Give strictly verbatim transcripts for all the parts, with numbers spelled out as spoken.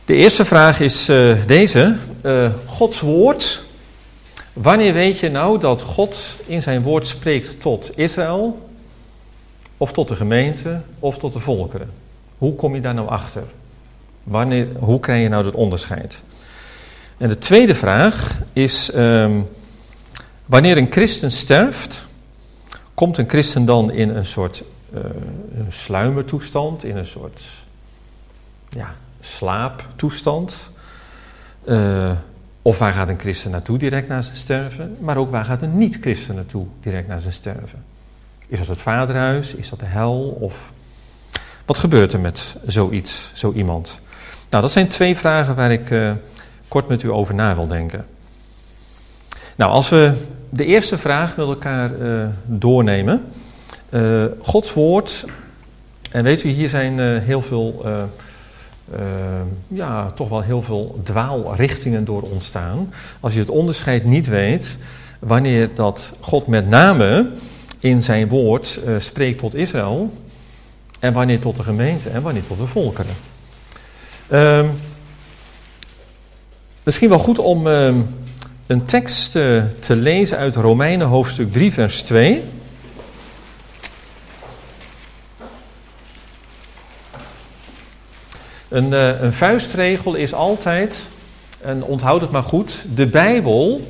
De eerste vraag is uh, deze. Uh, Gods woord. Wanneer weet je nou dat God in zijn woord spreekt tot Israël? Of tot de gemeente? Of tot de volkeren? Hoe kom je daar nou achter? Wanneer, hoe krijg je nou dat onderscheid? En de tweede vraag is... Um, wanneer een christen sterft... komt een christen dan in een soort uh, een sluimertoestand? In een soort... ja. slaaptoestand. Uh, of waar gaat een christen naartoe direct na zijn sterven? Maar ook waar gaat een niet-christen naartoe direct na zijn sterven? Is dat het vaderhuis? Is dat de hel? Of wat gebeurt er met zoiets, zo iemand? Nou, dat zijn twee vragen waar ik uh, kort met u over na wil denken. Nou, als we de eerste vraag met elkaar uh, doornemen. Uh, Gods woord. En weet u, hier zijn uh, heel veel... Uh, Uh, ja, toch wel heel veel dwaalrichtingen door ontstaan. Als je het onderscheid niet weet, wanneer dat God met name in zijn woord uh, spreekt tot Israël, en wanneer tot de gemeente en wanneer tot de volkeren. Uh, misschien wel goed om uh, een tekst uh, te lezen uit Romeinen hoofdstuk drie vers twee. Een, uh, een vuistregel is altijd, en onthoud het maar goed, de Bijbel,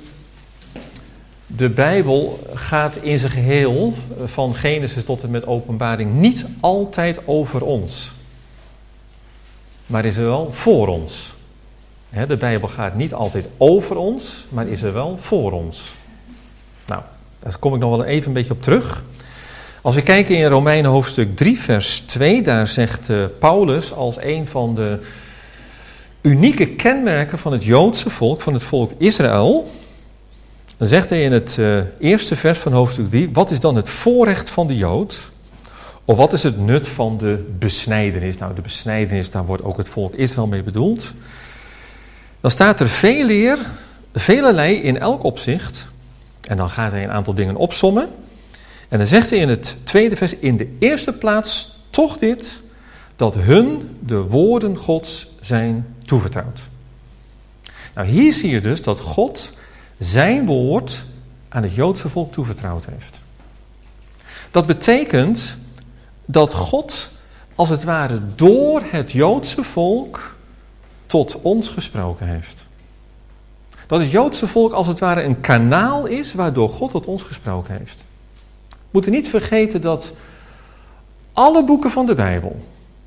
de Bijbel gaat in zijn geheel, van Genesis tot en met Openbaring, niet altijd over ons. Maar is er wel voor ons. He, de Bijbel gaat niet altijd over ons, maar is er wel voor ons. Nou, daar kom ik nog wel even een beetje op terug. Als we kijken in Romeinen hoofdstuk drie vers twee, daar zegt uh, Paulus als een van de unieke kenmerken van het Joodse volk, van het volk Israël, dan zegt hij in het uh, eerste vers van hoofdstuk drie, wat is dan het voorrecht van de Jood? Of wat is het nut van de besnijdenis? Nou, de besnijdenis, daar wordt ook het volk Israël mee bedoeld. Dan staat er veel leer, velelei in elk opzicht, en dan gaat hij een aantal dingen opsommen. En dan zegt hij in het tweede vers, in de eerste plaats toch dit, dat hun de woorden Gods zijn toevertrouwd. Nou, hier zie je dus dat God zijn woord aan het Joodse volk toevertrouwd heeft. Dat betekent dat God, als het ware, door het Joodse volk tot ons gesproken heeft. Dat het Joodse volk als het ware een kanaal is waardoor God tot ons gesproken heeft. We moeten niet vergeten dat alle boeken van de Bijbel,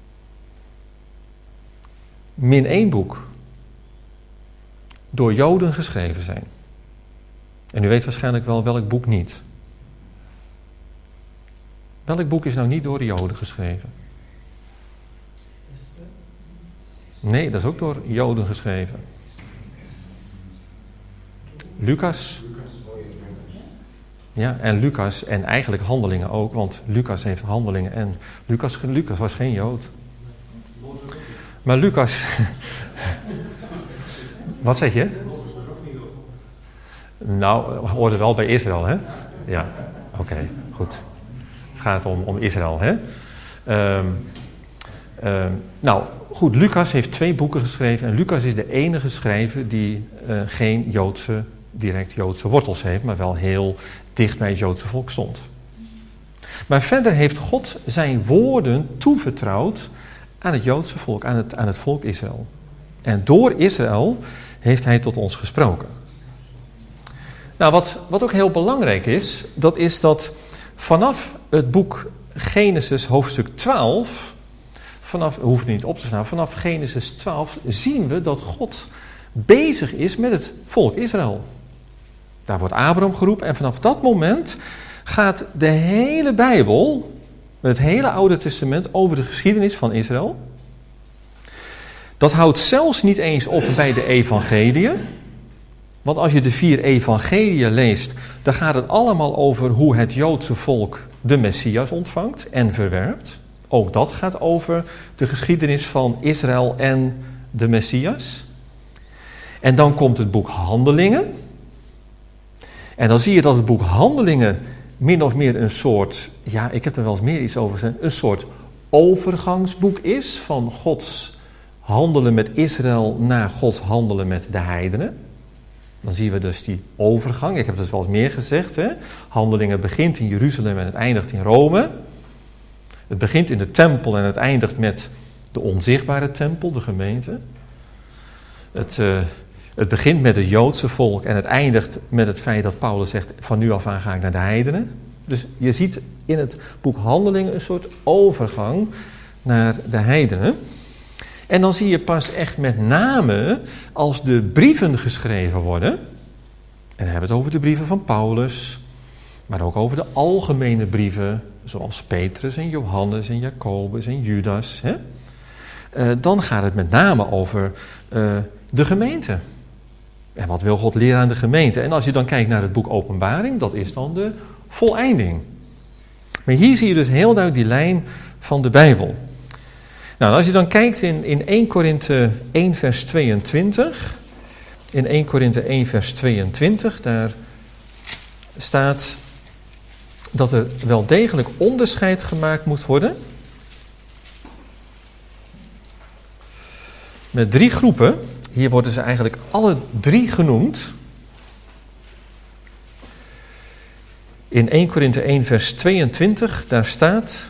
min één boek, door Joden geschreven zijn. En u weet waarschijnlijk wel welk boek niet. Welk boek is nou niet door de Joden geschreven? Nee, dat is ook door Joden geschreven. Lucas. Ja, en Lucas en eigenlijk Handelingen ook, want Lucas heeft Handelingen en Lucas, Lucas was geen Jood. Maar Lucas... Wat zeg je? Nou, hoorde wel bij Israël, hè? Ja, oké, okay, goed. Het gaat om, om Israël, hè? Um, um, nou, goed, Lucas heeft twee boeken geschreven en Lucas is de enige schrijver die uh, geen Joodse, direct Joodse wortels heeft, maar wel heel dicht bij het Joodse volk stond. Maar verder heeft God zijn woorden toevertrouwd aan het Joodse volk, aan het, aan het volk Israël. En door Israël heeft hij tot ons gesproken. Nou, wat, wat ook heel belangrijk is, dat is dat vanaf het boek Genesis hoofdstuk twaalf, vanaf, we hoeven niet op te staan, vanaf Genesis twaalf zien we dat God bezig is met het volk Israël. Daar wordt Abraham geroepen en vanaf dat moment gaat de hele Bijbel, het hele Oude Testament, over de geschiedenis van Israël. Dat houdt zelfs niet eens op bij de evangeliën. Want als je de vier evangeliën leest, dan gaat het allemaal over hoe het Joodse volk de Messias ontvangt en verwerpt. Ook dat gaat over de geschiedenis van Israël en de Messias. En dan komt het boek Handelingen. En dan zie je dat het boek Handelingen min of meer een soort, ja, ik heb er wel eens meer iets over gezegd, een soort overgangsboek is van Gods handelen met Israël naar Gods handelen met de heidenen. Dan zien we dus die overgang. Ik heb het wel eens meer gezegd. Hè? Handelingen begint in Jeruzalem en het eindigt in Rome. Het begint in de tempel en het eindigt met de onzichtbare tempel, de gemeente. Het, uh, het begint met het Joodse volk en het eindigt met het feit dat Paulus zegt, van nu af aan ga ik naar de heidenen. Dus je ziet in het boek Handelingen een soort overgang naar de heidenen. En dan zie je pas echt met name als de brieven geschreven worden. En dan hebben we het over de brieven van Paulus. Maar ook over de algemene brieven. Zoals Petrus en Johannes en Jacobus en Judas. Hè? Uh, dan gaat het met name over uh, de gemeente. En wat wil God leren aan de gemeente? En als je dan kijkt naar het boek Openbaring. Dat is dan de voleinding. Maar hier zie je dus heel duidelijk die lijn van de Bijbel. Nou, als je dan kijkt in, in Eerste Korinthe één vers tweeëntwintig. In Eerste Korinthe één vers tweeëntwintig, daar staat dat er wel degelijk onderscheid gemaakt moet worden. Met drie groepen. Hier worden ze eigenlijk alle drie genoemd. In Eerste Korinthe één vers tweeëntwintig, daar staat: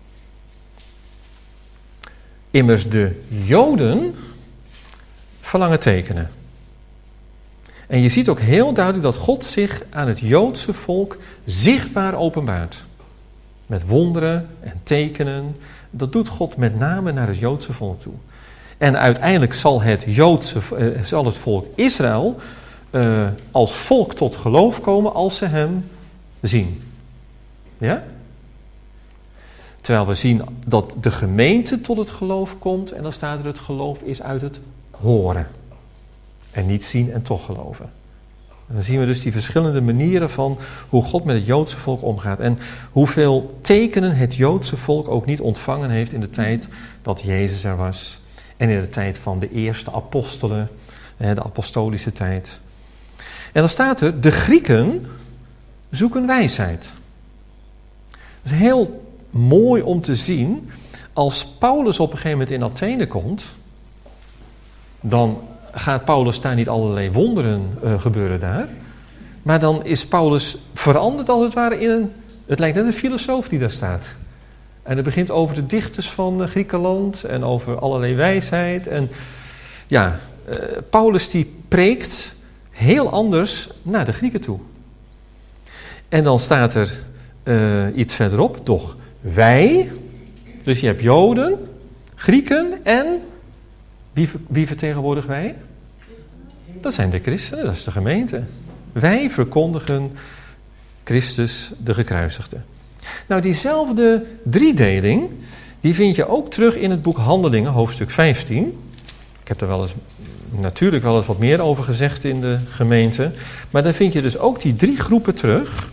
immers de Joden verlangen tekenen. En je ziet ook heel duidelijk dat God zich aan het Joodse volk zichtbaar openbaart. Met wonderen en tekenen. Dat doet God met name naar het Joodse volk toe. En uiteindelijk zal het, Joodse, uh, zal het volk Israël uh, als volk tot geloof komen als ze hem zien. Ja? Terwijl we zien dat de gemeente tot het geloof komt. En dan staat er: het geloof is uit het horen. En niet zien en toch geloven. En dan zien we dus die verschillende manieren van hoe God met het Joodse volk omgaat. En hoeveel tekenen het Joodse volk ook niet ontvangen heeft in de tijd dat Jezus er was. En in de tijd van de eerste apostelen, de apostolische tijd. En dan staat er: de Grieken zoeken wijsheid. Dat is heel mooi om te zien. Als Paulus op een gegeven moment in Athene komt, dan gaat Paulus daar niet allerlei wonderen uh, gebeuren daar. Maar dan is Paulus veranderd als het ware in een... Het lijkt net een filosoof die daar staat. En het begint over de dichters van uh, Griekenland en over allerlei wijsheid. En ja, uh, Paulus die preekt heel anders naar de Grieken toe. En dan staat er uh, iets verderop, toch wij. Dus je hebt Joden, Grieken en wie, wie vertegenwoordigen wij? Dat zijn de christenen, dat is de gemeente. Wij verkondigen Christus de gekruisigde. Nou, diezelfde driedeling, die vind je ook terug in het boek Handelingen, hoofdstuk vijftien. Ik heb er wel eens, natuurlijk wel eens wat meer over gezegd in de gemeente. Maar daar vind je dus ook die drie groepen terug.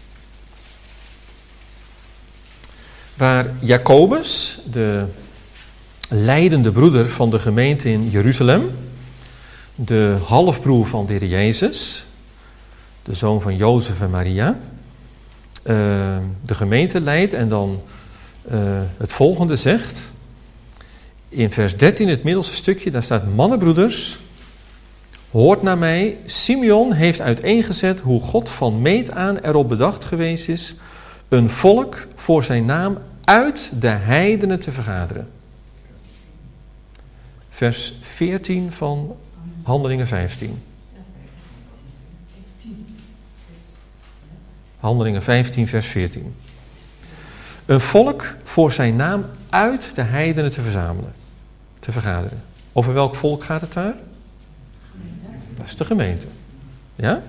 Waar Jacobus, de leidende broeder van de gemeente in Jeruzalem, de halfbroer van de Heer Jezus, de zoon van Jozef en Maria, uh, de gemeente leidt en dan uh, het volgende zegt. In vers dertien, het middelste stukje, daar staat: mannenbroeders, hoort naar mij, Simeon heeft uiteengezet hoe God van meet aan erop bedacht geweest is een volk voor zijn naam uit de heidenen te vergaderen. Vers veertien van Handelingen vijftien. Handelingen vijftien, vers veertien. Een volk voor zijn naam uit de heidenen te verzamelen, te vergaderen. Over welk volk gaat het daar? Dat is de gemeente. Ja?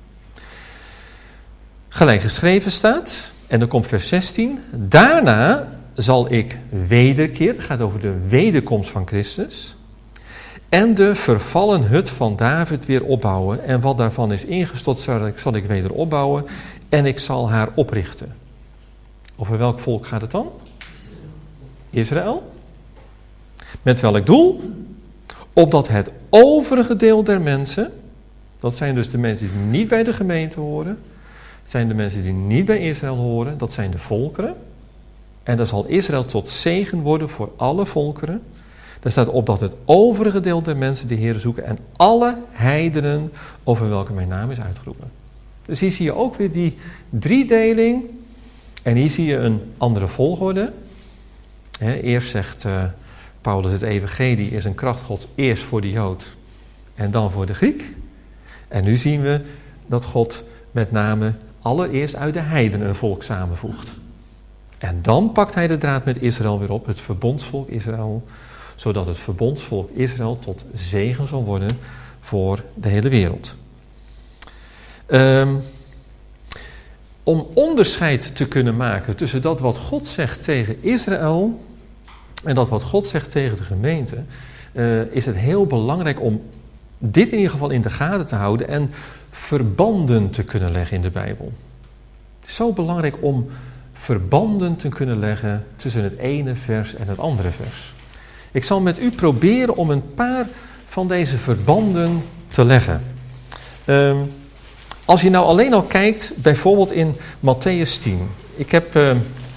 Gelijk geschreven staat, en dan komt vers zestien. Daarna zal ik wederkeer, het gaat over de wederkomst van Christus, en de vervallen hut van David weer opbouwen. En wat daarvan is ingestort, zal ik, zal ik weder opbouwen. En ik zal haar oprichten. Over welk volk gaat het dan? Israël. Met welk doel? Opdat het overige deel der mensen, dat zijn dus de mensen die niet bij de gemeente horen, dat zijn de mensen die niet bij Israël horen, dat zijn de volkeren. En dan zal Israël tot zegen worden voor alle volkeren. Daar staat op dat het overige deel der mensen de Heer zoeken en alle heidenen over welke mijn naam is uitgeroepen. Dus hier zie je ook weer die driedeling. En hier zie je een andere volgorde. He, eerst zegt uh, Paulus, het evangelie is een kracht Gods eerst voor de Jood en dan voor de Griek. En nu zien we dat God met name allereerst uit de heidenen een volk samenvoegt. En dan pakt hij de draad met Israël weer op, het verbondsvolk Israël, zodat het verbondsvolk Israël tot zegen zal worden voor de hele wereld. Um, om onderscheid te kunnen maken tussen dat wat God zegt tegen Israël en dat wat God zegt tegen de gemeente, uh, is het heel belangrijk om dit in ieder geval in de gaten te houden en verbanden te kunnen leggen in de Bijbel. Het is zo belangrijk om verbanden te kunnen leggen tussen het ene vers en het andere vers. Ik zal met u proberen om een paar van deze verbanden te leggen. Um, als je nou alleen al kijkt, bijvoorbeeld in Mattheüs tien. Ik heb... Uh,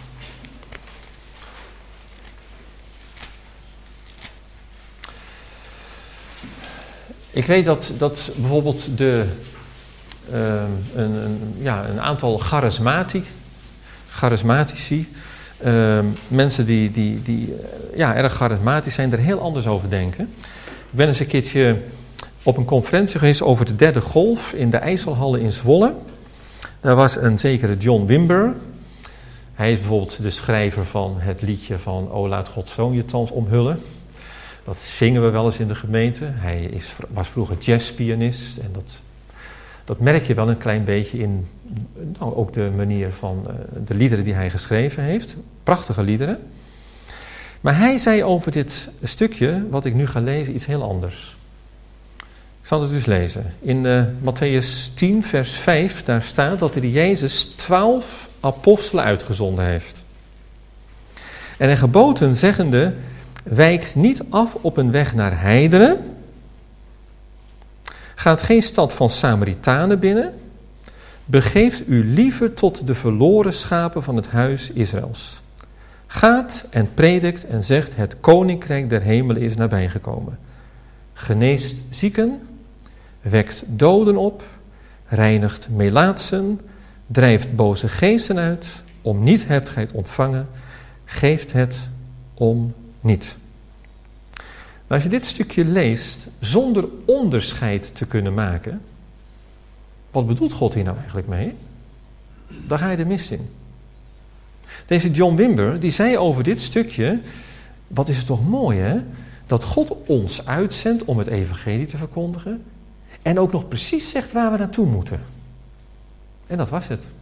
ik weet dat, dat bijvoorbeeld de, uh, een, een, ja, een aantal charismatici, charismatici uh, mensen die, die, die uh, ja, erg charismatisch zijn, er heel anders over denken. Ik ben eens een keertje op een conferentie geweest over de derde golf in de IJsselhallen in Zwolle. Daar was een zekere John Wimber. Hij is bijvoorbeeld de schrijver van het liedje van O laat Gods zoon je thans omhullen. Dat zingen we wel eens in de gemeente. Hij is, was vroeger jazzpianist en dat, dat merk je wel een klein beetje in nou, ook de manier van uh, de liederen die hij geschreven heeft. Prachtige liederen. Maar hij zei over dit stukje, wat ik nu ga lezen, iets heel anders. Ik zal het dus lezen. In uh, Mattheüs tien, vers vijf, daar staat dat de Jezus twaalf apostelen uitgezonden heeft. En hij geboten zeggende, wijkt niet af op een weg naar heidenen, gaat geen stad van Samaritanen binnen, begeeft u liever tot de verloren schapen van het huis Israëls. Gaat en predikt en zegt, het koninkrijk der hemelen is nabijgekomen. Geneest zieken, wekt doden op, reinigt melaatsen, drijft boze geesten uit, om niet hebt gij het ontvangen, geeft het om niet. Nou, als je dit stukje leest, zonder onderscheid te kunnen maken, wat bedoelt God hier nou eigenlijk mee? Daar ga je de mist in. Deze John Wimber, die zei over dit stukje, wat is het toch mooi hè, dat God ons uitzendt om het evangelie te verkondigen en ook nog precies zegt waar we naartoe moeten. En dat was het.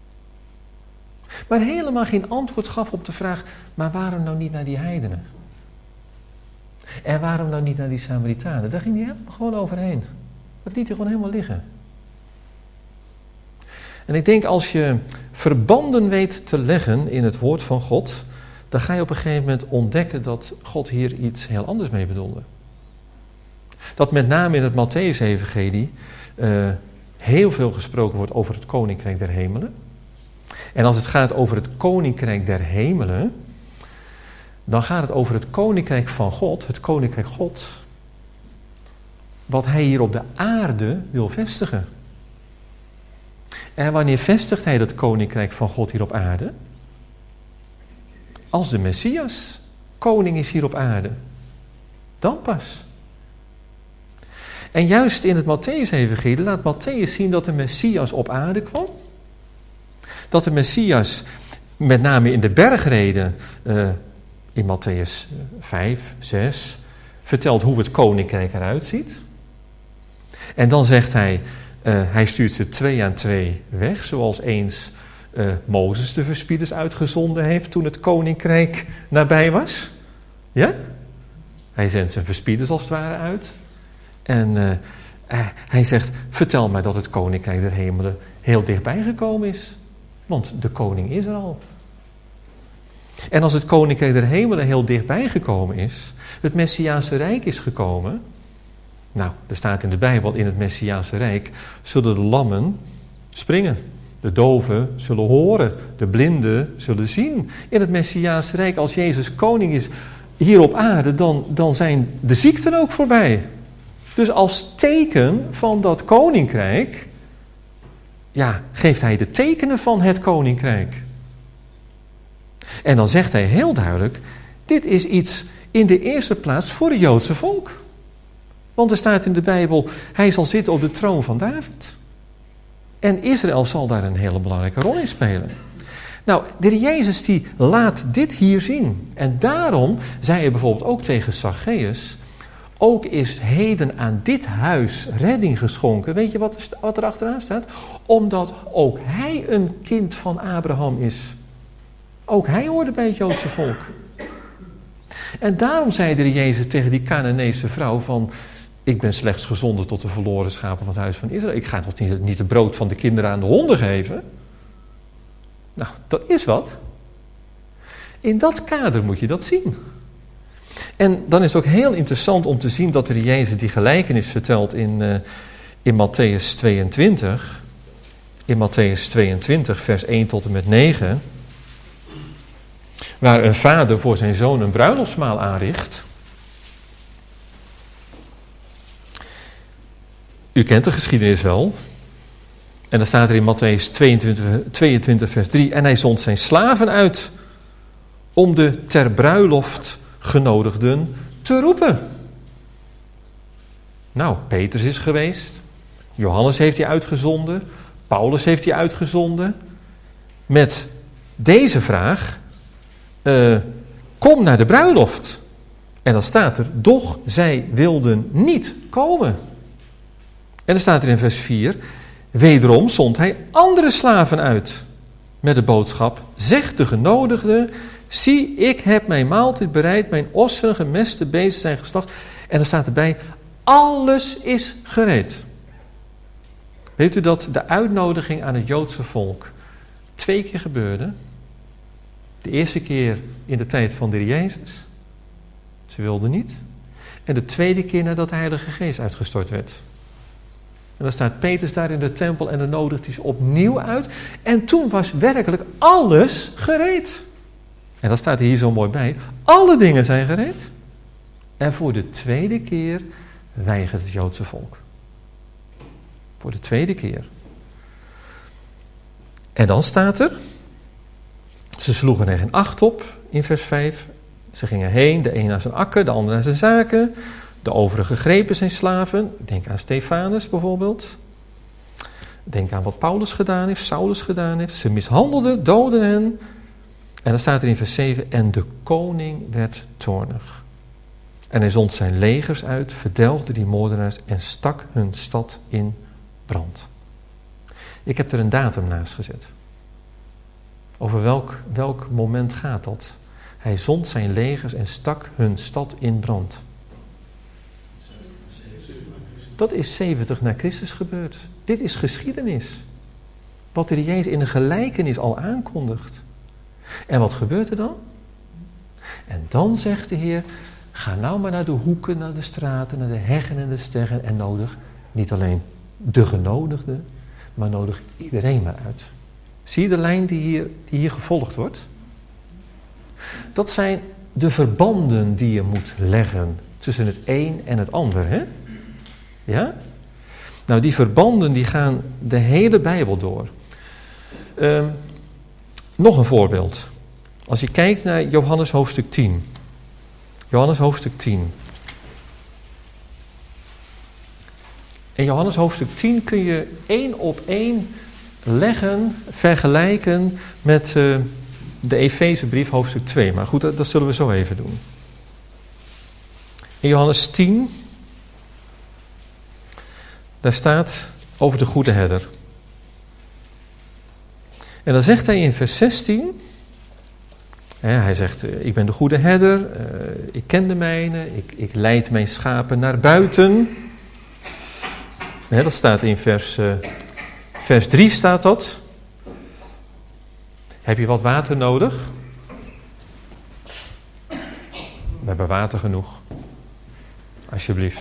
Maar helemaal geen antwoord gaf op de vraag, maar waarom nou niet naar die heidenen? En waarom nou niet naar die Samaritanen? Daar ging hij helemaal gewoon overheen. Dat liet hij gewoon helemaal liggen. En ik denk als je verbanden weet te leggen in het woord van God, dan ga je op een gegeven moment ontdekken dat God hier iets heel anders mee bedoelde. Dat met name in het Mattheüs-evangelie uh, heel veel gesproken wordt over het koninkrijk der hemelen. En als het gaat over het koninkrijk der hemelen, dan gaat het over het koninkrijk van God, het koninkrijk Gods, wat hij hier op de aarde wil vestigen. En wanneer vestigt hij dat koninkrijk van God hier op aarde? Als de Messias koning is hier op aarde. Dan pas. En juist in het Mattheüs-evangelie laat Mattheüs zien dat de Messias op aarde kwam. Dat de Messias met name in de bergreden, uh, in Mattheüs vijf, zes, vertelt hoe het koninkrijk eruit ziet. En dan zegt hij, uh, hij stuurt ze twee aan twee weg, zoals eens uh, Mozes de verspieders uitgezonden heeft toen het koninkrijk nabij was. Ja? Hij zendt zijn verspieders als het ware uit. En uh, uh, hij zegt, vertel mij dat het koninkrijk der hemelen heel dichtbij gekomen is. Want de koning is er al. En als het koninkrijk der hemelen heel dichtbij gekomen is, het Messiaanse Rijk is gekomen. Nou, er staat in de Bijbel, in het Messiaanse Rijk zullen de lammen springen. De doven zullen horen, de blinden zullen zien. In het Messiaanse Rijk, als Jezus koning is, hier op aarde, dan, dan zijn de ziekten ook voorbij. Dus als teken van dat koninkrijk, ja, geeft hij de tekenen van het koninkrijk. En dan zegt hij heel duidelijk, dit is iets in de eerste plaats voor het Joodse volk. Want er staat in de Bijbel, hij zal zitten op de troon van David. En Israël zal daar een hele belangrijke rol in spelen. Nou, de Heer Jezus die laat dit hier zien. En daarom zei hij bijvoorbeeld ook tegen Zacchaeus, ook is heden aan dit huis redding geschonken. Weet je wat, wat er achteraan staat? Omdat ook hij een kind van Abraham is. Ook hij hoorde bij het Joodse volk. En daarom zei de Heer Jezus tegen die Canaanese vrouw van, ik ben slechts gezonden tot de verloren schapen van het huis van Israël. Ik ga toch niet, niet het brood van de kinderen aan de honden geven? Nou, dat is wat. In dat kader moet je dat zien. En dan is het ook heel interessant om te zien dat de Heer Jezus die gelijkenis vertelt in, uh, in Matthäus tweeëntwintig. In Matthäus tweeëntwintig, vers één tot en met negen. Waar een vader voor zijn zoon een bruiloftsmaal aanricht. U kent de geschiedenis wel. En dan staat er in Matthäus tweeëntwintig, tweeëntwintig vers drie. En hij zond zijn slaven uit om de ter bruiloft genodigden te roepen. Nou, Petrus is geweest. Johannes heeft hij uitgezonden. Paulus heeft hij uitgezonden. Met deze vraag. Uh, kom naar de bruiloft. En dan staat er, doch zij wilden niet komen. En dan staat er in vers vier, wederom zond hij andere slaven uit. Met de boodschap, zegt de genodigde, zie, ik heb mijn maaltijd bereid, mijn ossen, gemeste beesten zijn geslacht. En dan staat erbij, alles is gereed. Weet u dat de uitnodiging aan het Joodse volk twee keer gebeurde? De eerste keer in de tijd van de Heer Jezus. Ze wilden niet. En de tweede keer nadat de Heilige Geest uitgestort werd. En dan staat Petrus daar in de tempel en dan nodigt hij ze opnieuw uit. En toen was werkelijk alles gereed. En dat staat er hier zo mooi bij. Alle dingen zijn gereed. En voor de tweede keer weigert het Joodse volk. Voor de tweede keer. En dan staat er, ze sloegen er geen acht op in vers vijf. Ze gingen heen, de een naar zijn akker, de ander naar zijn zaken. De overige grepen zijn slaven. Denk aan Stefanus bijvoorbeeld. Denk aan wat Paulus gedaan heeft, Saulus gedaan heeft. Ze mishandelden, doden hen. En dan staat er in vers zeven, en de koning werd toornig. En hij zond zijn legers uit, verdelgde die moordenaars en stak hun stad in brand. Ik heb er een datum naast gezet. Over welk, welk moment gaat dat? Hij zond zijn legers en stak hun stad in brand. Dat is zeventig na Christus gebeurd. Dit is geschiedenis. Wat de Heer Jezus in een gelijkenis al aankondigt. En wat gebeurt er dan? En dan zegt de Heer, ga nou maar naar de hoeken, naar de straten, naar de heggen en de steggen en nodig niet alleen de genodigden, maar nodig iedereen maar uit. Zie je de lijn die hier, die hier gevolgd wordt? Dat zijn de verbanden die je moet leggen tussen het een en het ander, hè? Ja? Nou, die verbanden die gaan de hele Bijbel door. Um, nog een voorbeeld. Als je kijkt naar Johannes hoofdstuk tien. Johannes hoofdstuk tien. In Johannes hoofdstuk tien kun je één op één leggen, vergelijken met uh, de Efezebrief hoofdstuk twee. Maar goed, dat, dat zullen we zo even doen. In Johannes tien, daar staat over de goede herder. En dan zegt hij in vers zestien, hè, hij zegt, ik ben de goede herder, uh, ik ken de mijne, ik, ik leid mijn schapen naar buiten. Hè, dat staat in vers, uh, vers drie staat dat. Heb je wat water nodig? We hebben water genoeg. Alsjeblieft.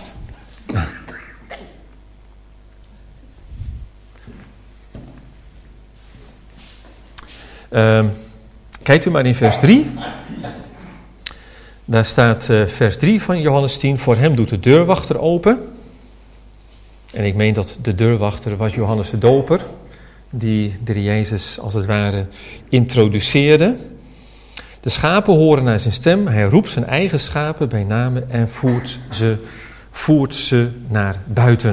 Uh, kijkt u maar in vers drie. Daar staat uh, vers drie van Johannes tien. Voor hem doet de deurwachter open. En ik meen dat de deurwachter was Johannes de Doper, die de Jezus als het ware introduceerde. De schapen horen naar zijn stem. Hij roept zijn eigen schapen bij name en voert ze, voert ze naar buiten.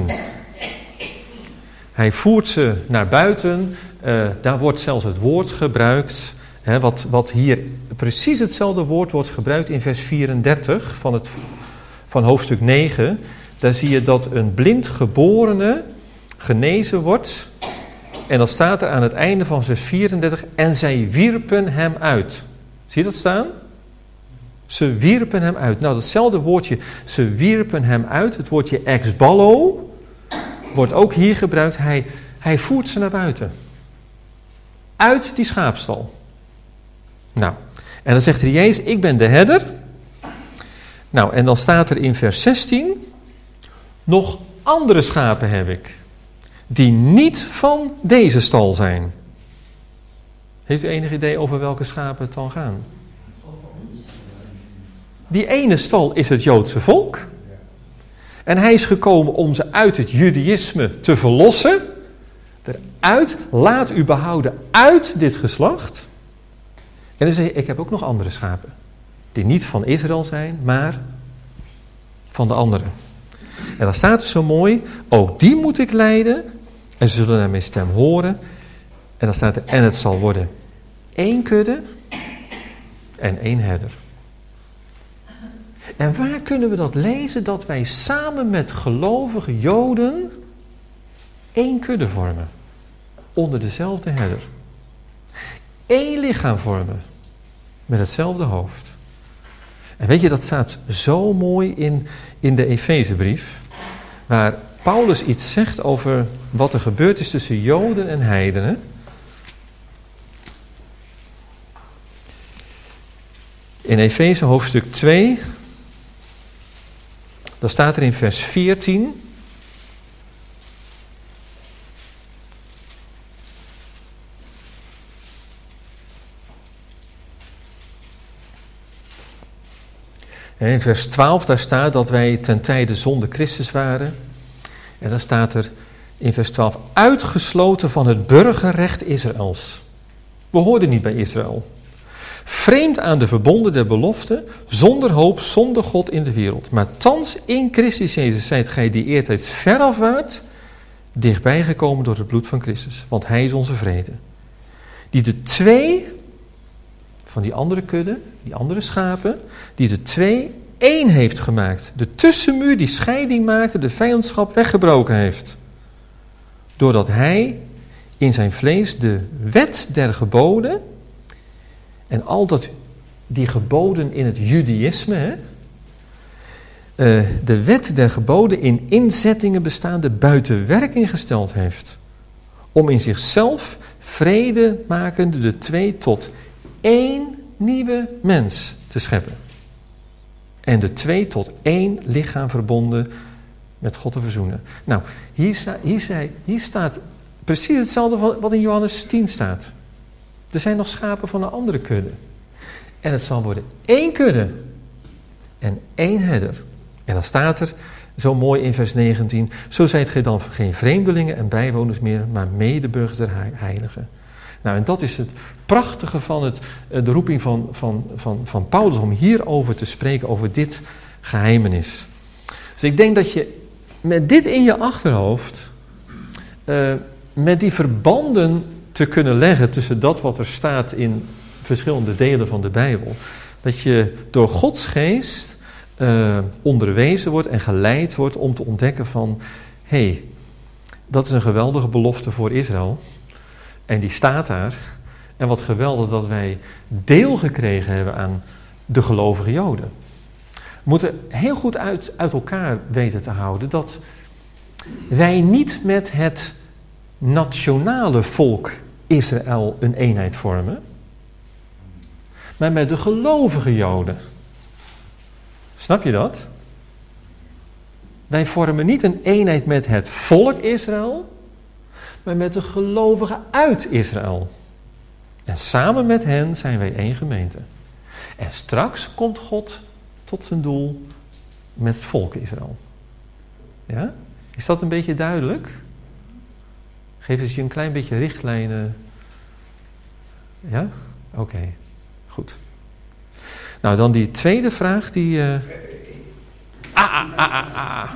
Hij voert ze naar buiten. Uh, daar wordt zelfs het woord gebruikt. Hè, wat, wat hier precies hetzelfde woord wordt gebruikt in vers vierendertig van, het, van hoofdstuk negen. Daar zie je dat een blind geborene genezen wordt. En dan staat er aan het einde van vers vierendertig. En zij wierpen hem uit. Zie je dat staan? Ze wierpen hem uit. Nou, datzelfde woordje, ze wierpen hem uit. Het woordje exballo wordt ook hier gebruikt. Hij, hij voert ze naar buiten. Uit die schaapstal. Nou, en dan zegt de Jezus, ik ben de herder. Nou, en dan staat er in vers zestien... Nog andere schapen heb ik, die niet van deze stal zijn. Heeft u enig idee over welke schapen het dan gaan? Die ene stal is het Joodse volk. En hij is gekomen om ze uit het judaïsme te verlossen. Eruit, laat u behouden uit dit geslacht. En dan zeg je, ik heb ook nog andere schapen. Die niet van Israël zijn, maar van de anderen. En dan staat er zo mooi, ook die moet ik leiden. En ze zullen naar mijn stem horen. En dan staat er, en het zal worden één kudde en één herder. En waar kunnen we dat lezen? Dat wij samen met gelovige Joden één kudde vormen. Onder dezelfde herder. Eén lichaam vormen. Met hetzelfde hoofd. En weet je, dat staat zo mooi in, in de Efezebrief. Waar Paulus iets zegt over wat er gebeurd is tussen Joden en heidenen. In Efeze hoofdstuk twee. Dan staat er in vers veertien. En in vers twaalf, daar staat dat wij ten tijde zonder Christus waren. En dan staat er in vers twaalf, uitgesloten van het burgerrecht Israëls. We hoorden niet bij Israël. Vreemd aan de verbonden der belofte, zonder hoop, zonder God in de wereld. Maar thans in Christus Jezus zijt gij die eertijds veraf waart, dichtbij gekomen door het bloed van Christus. Want hij is onze vrede. Die de twee van die andere kudde, die andere schapen, die de twee één heeft gemaakt. De tussenmuur die scheiding maakte, de vijandschap weggebroken heeft. Doordat hij in zijn vlees de wet der geboden en al dat die geboden in het judaïsme, hè, uh, de wet der geboden in inzettingen bestaande buiten werking gesteld heeft. Om in zichzelf vrede makende de twee tot één nieuwe mens te scheppen. En de twee tot één lichaam verbonden met God te verzoenen. Nou, hier, sta, hier, sta, hier staat precies hetzelfde wat in Johannes tien staat. Er zijn nog schapen van een andere kudde. En het zal worden één kudde en één herder. En dan staat er zo mooi in vers negentien. Zo zijt gij dan geen vreemdelingen en bijwoners meer, maar medeburgers der heiligen. Nou, en dat is het prachtige van het, de roeping van, van, van, van Paulus om hierover te spreken, over dit geheimenis. Dus ik denk dat je met dit in je achterhoofd, uh, met die verbanden te kunnen leggen tussen dat wat er staat in verschillende delen van de Bijbel, dat je door Gods geest uh, onderwezen wordt en geleid wordt om te ontdekken van, hé, hey, dat is een geweldige belofte voor Israël. En die staat daar. En wat geweldig dat wij deel gekregen hebben aan de gelovige Joden. We moeten heel goed uit, uit elkaar weten te houden dat wij niet met het nationale volk Israël een eenheid vormen, maar met de gelovige Joden. Snap je dat? Wij vormen niet een eenheid met het volk Israël, maar met de gelovigen uit Israël. En samen met hen zijn wij één gemeente. En straks komt God tot zijn doel met het volk Israël. Ja? Is dat een beetje duidelijk? Geef eens je een klein beetje richtlijnen. Ja? Oké, okay. Goed. Nou, dan die tweede vraag die... Uh... Ah, ah, ah, ah, ah.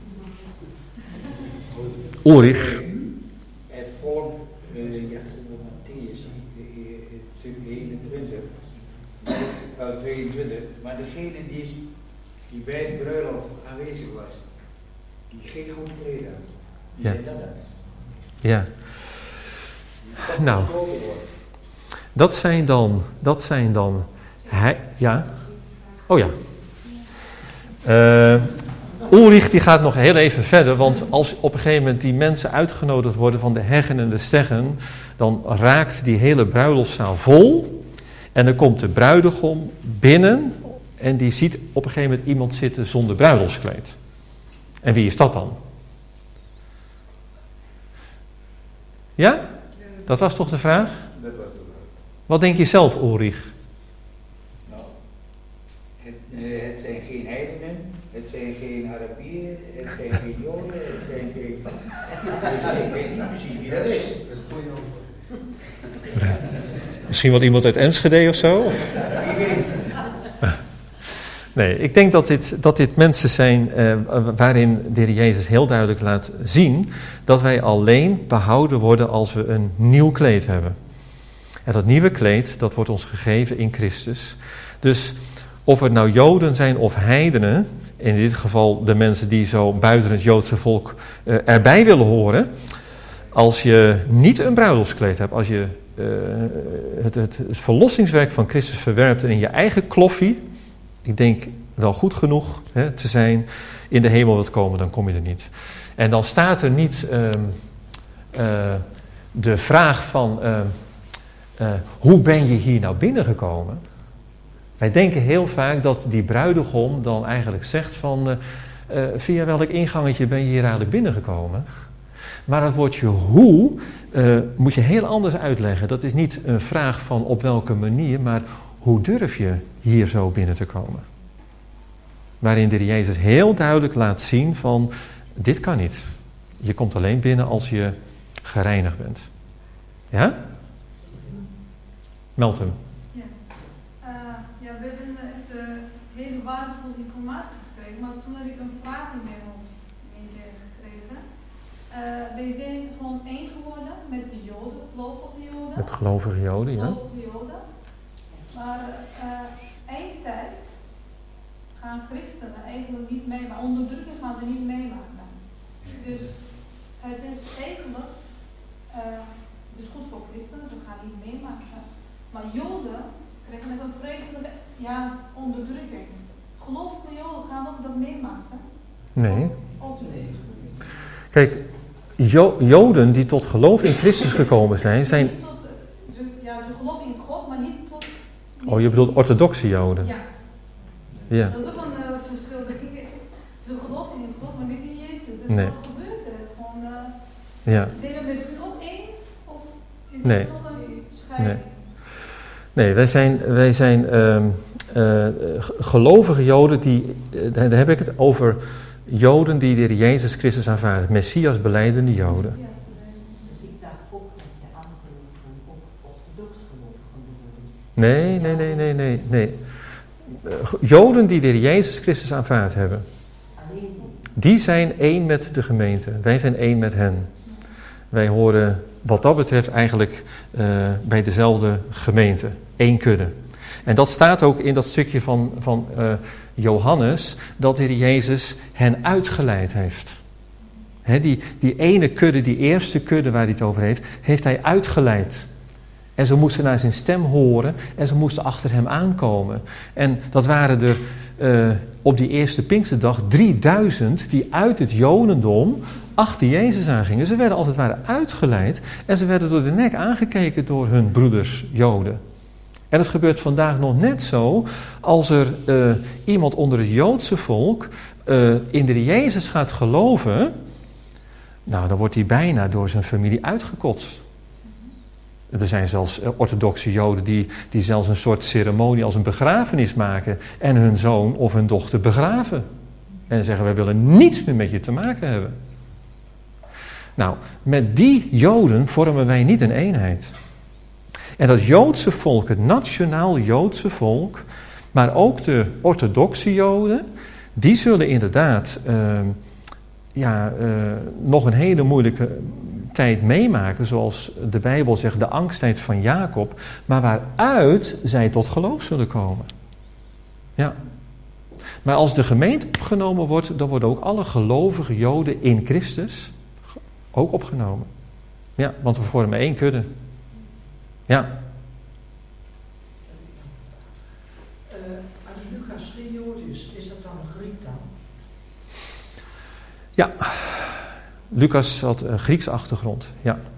Ulrich. Het volk, uh, ja, Matthäus, eenentwintig, uh, tweeëntwintig, maar degene die, die bij het bruiloft aanwezig was, die geen goed kleed had, die ja. zei dat dan. Ja. Nou, dat zijn dan, dat zijn dan, hij, ja, oh ja. Uh, Ulrich die gaat nog heel even verder, want als op een gegeven moment die mensen uitgenodigd worden van de heggen en de steggen, dan raakt die hele bruiloftszaal vol en dan komt de bruidegom binnen en die ziet op een gegeven moment iemand zitten zonder bruiloftskleed. En wie is dat dan? Ja? Dat was toch de vraag? Dat was de vraag. Wat denk je zelf, Ulrich? Nou, het, uh, het zijn geen heidenen, het zijn geen Arabieren, het zijn geen Joden, het zijn geen... Dus ik weet niet precies wie dat is. Dat is het goede antwoord. Misschien wel iemand uit Enschede of zo? Of? Wie weet. Nee, ik denk dat dit, dat dit mensen zijn uh, waarin de Heer Jezus heel duidelijk laat zien dat wij alleen behouden worden als we een nieuw kleed hebben. En dat nieuwe kleed, dat wordt ons gegeven in Christus. Dus of het nou Joden zijn of heidenen, in dit geval de mensen die zo buiten het Joodse volk uh, erbij willen horen, als je niet een bruiloftskleed hebt, als je uh, het, het, het verlossingswerk van Christus verwerpt en in je eigen kloffie, ik denk wel goed genoeg hè, te zijn, in de hemel wilt komen, dan kom je er niet. En dan staat er niet uh, uh, de vraag van, uh, uh, hoe ben je hier nou binnengekomen? Wij denken heel vaak dat die bruidegom dan eigenlijk zegt van, uh, uh, via welk ingangetje ben je hier eigenlijk binnengekomen? Maar het woordje hoe uh, moet je heel anders uitleggen. Dat is niet een vraag van op welke manier, maar hoe durf je hier zo binnen te komen? Waarin de Jezus heel duidelijk laat zien van, dit kan niet. Je komt alleen binnen als je gereinigd bent. Ja? Meld hem. Ja, uh, ja we hebben echt uh, hele waardevolle informatie gekregen, maar toen heb ik een vraag in mijn hoofd gekregen. Uh, wij zijn gewoon één geworden met de Joden, gelovige Joden. Met gelovige Joden, ja. Gelovige Joden. Maar uh, eindtijd gaan christenen eigenlijk niet mee, maar onderdrukking gaan ze niet meemaken. Dus het is eigenlijk, uh, het is goed voor christenen, ze gaan niet meemaken. Maar Joden krijgen net een vreselijke ja, onderdrukking. Gelovige Joden gaan ook dat meemaken. Nee. Of, of nee. Kijk, jo- Joden die tot geloof in Christus gekomen zijn, zijn... Tot, ze, ja, ze geloven in God, maar niet tot... Niet Oh, je bedoelt orthodoxe Joden? Ja. Ja. Dat is ook een uh, verschil. Ze geloven in God, maar niet in Jezus. Dus Nee. wat gebeurt er? Gewoon, uh, Ja. zijn we met u ook één? Of is Nee. er nog een scheiding? Nee. Nee, wij zijn, wij zijn uh, uh, gelovige Joden, die, uh, daar heb ik het over Joden die de Heer Jezus Christus aanvaarden. Messias belijdende Joden. Ik dacht ook dat je anderen ook orthodox gelovigen worden. Nee, nee, nee, nee, nee. nee. Uh, Joden die de Heer Jezus Christus aanvaard hebben. Alleen Die zijn één met de gemeente. Wij zijn één met hen. Wij horen wat dat betreft eigenlijk uh, bij dezelfde gemeente. Eén kudde. En dat staat ook in dat stukje van, van uh, Johannes, dat de Heer Jezus hen uitgeleid heeft. He, die, die ene kudde, die eerste kudde waar hij het over heeft, heeft hij uitgeleid. En ze moesten naar zijn stem horen en ze moesten achter hem aankomen. En dat waren er uh, op die eerste Pinksterdag drieduizend die uit het Jodendom achter Jezus aangingen. Ze werden als het ware uitgeleid en ze werden door de nek aangekeken door hun broeders Joden. En het gebeurt vandaag nog net zo als er uh, iemand onder het Joodse volk uh, in de Jezus gaat geloven. Nou, dan wordt hij bijna door zijn familie uitgekotst. Er zijn zelfs orthodoxe Joden die, die zelfs een soort ceremonie als een begrafenis maken en hun zoon of hun dochter begraven. En zeggen, wij willen niets meer met je te maken hebben. Nou, met die Joden vormen wij niet een eenheid. En dat Joodse volk, het nationaal Joodse volk, maar ook de orthodoxe Joden, die zullen inderdaad uh, ja, uh, nog een hele moeilijke tijd meemaken, zoals de Bijbel zegt, de angsttijd van Jacob, maar waaruit zij tot geloof zullen komen. Ja. Maar als de gemeente opgenomen wordt, dan worden ook alle gelovige Joden in Christus ook opgenomen. Ja, want we vormen één kudde. Ja. Uh, als Lucas geen Jood is, is dat dan een Griek dan? Ja. Lucas had een Griekse achtergrond, ja.